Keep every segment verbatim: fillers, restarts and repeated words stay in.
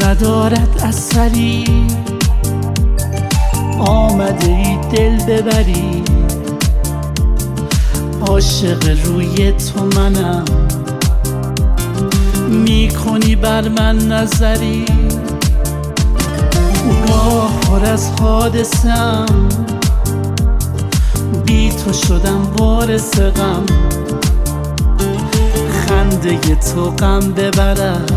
ندارد اثری، آمده ای دل ببری، عاشق روی تو منم، میکنی بر من نظری. گاه پر از حادثم، بی تو شدم وارث غم، خنده تو غم ببرد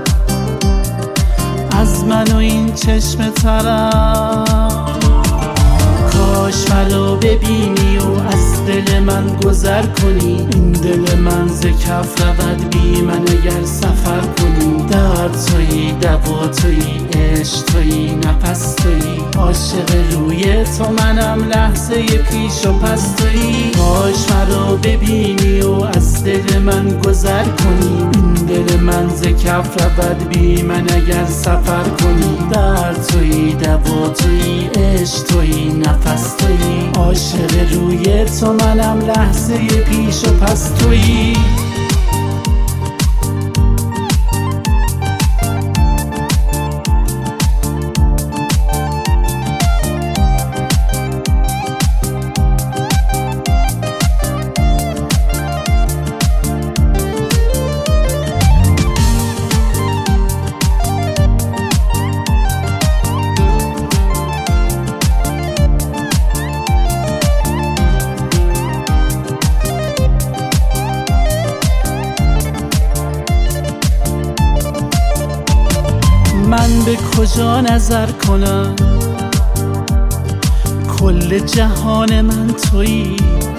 از من و این چشم ترم. کاش منو ببینی و از دل من گذر کنی، این دل من ز کف رود بی من اگر سفر کنی. درد تویی، دوا تویی، عشق تویی، نفس تویی، عاشق روی تو منم، لحظه پیش و پس تویی. کاش منو ببینی و از دل من گذر کنی، این دل من ز کف رود بی من اگر سفر کنی. درد تویی، دوا تویی، عشق تویی، نفس تویی، عاشق روی تو منم، لحظه پیش و پس تویی. من به کجا نظر کنم، کل جهان من تویی،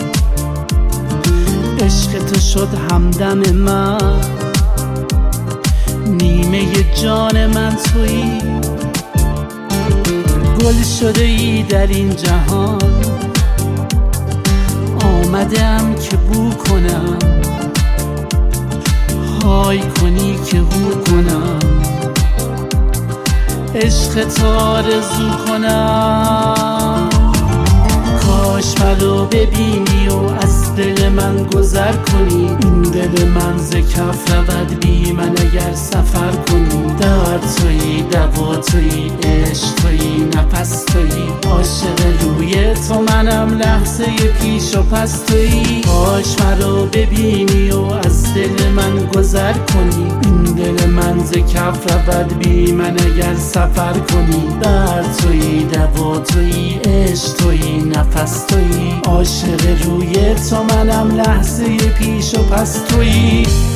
عشق تو شد همدم من، نیمه جان من تویی. گل شده ای در این جهان، آمدم که بو کنم، های کنی که هو کنم، عشق تو آرزو کنم. کاش منو ببینی و از دل من گذر کنی، این دل من ز کف رود بی من اگر سفر کنی. درد تویی، دوا تویی، عشق تویی، نفس تویی، عاشق روی تو منم، لحظه پیش و پس تویی. کاش منو ببینی و از دل من گذر کنی، این دل من ز کف رود بی من اگر سفر کنی. درد تویی، دوا تویی، عشق تویی، نفس تویی، عاشق روی تو منم، لحظه پیش و پس تویی.